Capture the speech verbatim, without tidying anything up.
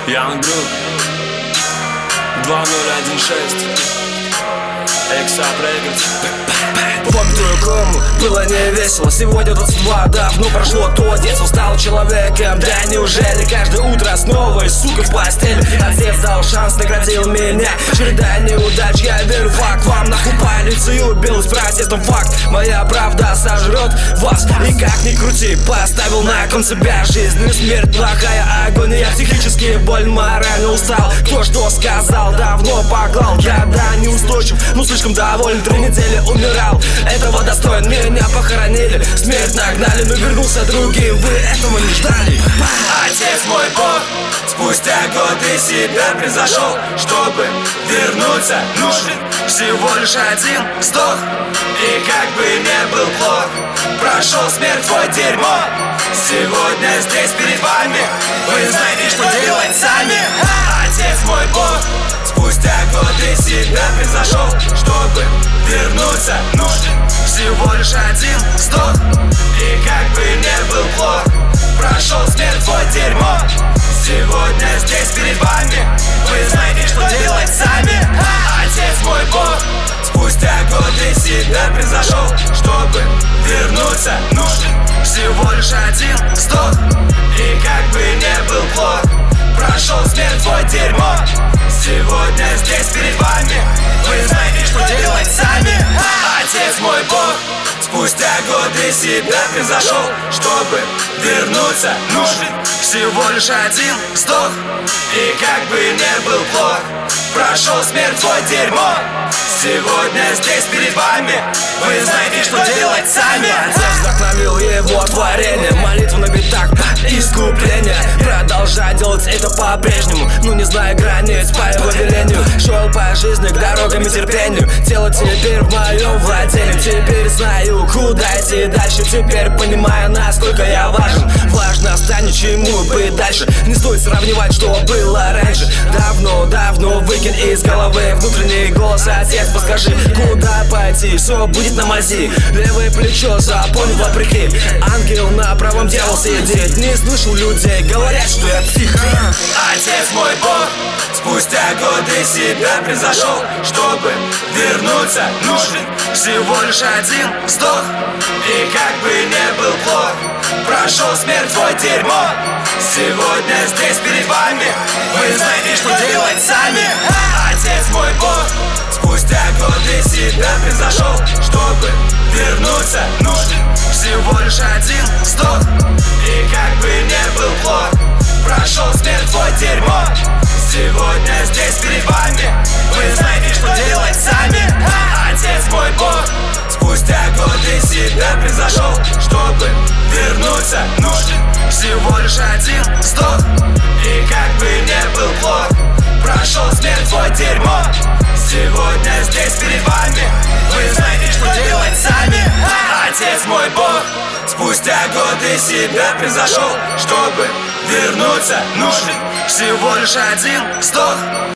Young Group два ноль один шесть Эксап Рекордс. Помню твою кому, было не весело. Сегодня двадцать два, давно прошло то детство. Стал человеком, да неужели каждое утро с новой сука в постели? Отец дал шанс, наградил меня. Череда неудач, я верю, факт. Вам нахуй полицию убил с протестом, факт. Моя правда сожрет вас, и как ни крути. Поставил на кон себя жизнь и смерть. Плохая агония, психически боль, морально устал. Кто что сказал, давно поклал. Я да неустойчив, но слишком доволен. Три недели умирал, этого достоин. Меня похоронили, смерть нагнали, но вернулся другим. Вы этого не ждали. Отец мой Бог, спустя годы себя превзошел. Чтобы вернуться, нужен всего лишь один вздох. И как бы не был плох, прошел смерть твой дерьмо. Сегодня здесь перед вами, вы знаете, что делать сами. Отец мой Бог, спустя годы себя превзошел. Чтобы вернуться, нужен всего лишь один вздох. И как бы не был плох, прошел смерть твой дерьмо. Сегодня здесь перед вами, вы знаете, что делать сами. Отец мой Бог, спустя годы себя превзошел. Чтобы вернуться, нужен всего лишь один вздох. И как бы не был плох, прошел смерть твой дерьмо. Сегодня здесь перед вами, вы знаете, что делать сами. Отец мой Бог, спустя годы себя превзошел. Чтобы вернуться, нужен всего лишь один вздох. И как бы не был плох, прошел смерть твой дерьмо. Сегодня здесь перед вами, вы знаете, что делать сами. Отец вдохновил его творение, молитву на битах, искупление. Продолжай делать это по-прежнему, ну не зная границ по его велению. Шел по жизни к дорогам и терпению. Тело теперь в моем владении. Теперь знаю, куда идти дальше. Теперь понимаю, насколько я важен. Важно станет, чему быть дальше. Не стоит сравнивать, что было раньше. Давно-давно выкинь из головы внутренний голос. Отец, подскажи, куда пойти, все будет на мази. Левое плечо запомнил вопреки. Ангел на правом дьявол сидит. Не слышал людей, говорят, что я псих. Отец мой Бог, спустя годы себя превзошел. Чтобы вернуться, нужен всего лишь один вздох. И как бы не был плох, прошел смерть твой дерьмо. Сегодня здесь перед вами, вы знаете, что делать сами. Отец мой Бог, спустя годы себя превзошел. Чтобы вернуться, нужен всего лишь один вздох. И как бы не был плох, прошел смерть твой дерьмо. Сегодня здесь перед вами, вы знаете, что делать сами. Отец мой Бог, спустя годы себя превзошел. Чтобы вернуться, нужен всего лишь один вздох. И как бы не был плох, прошел смерть твой дерьмо. Сегодня здесь перед вами, вы знаете, что делать сами. Отец мой Бог, спустя годы себя превзошел. Чтобы вернуться, нужен всего лишь один вздох.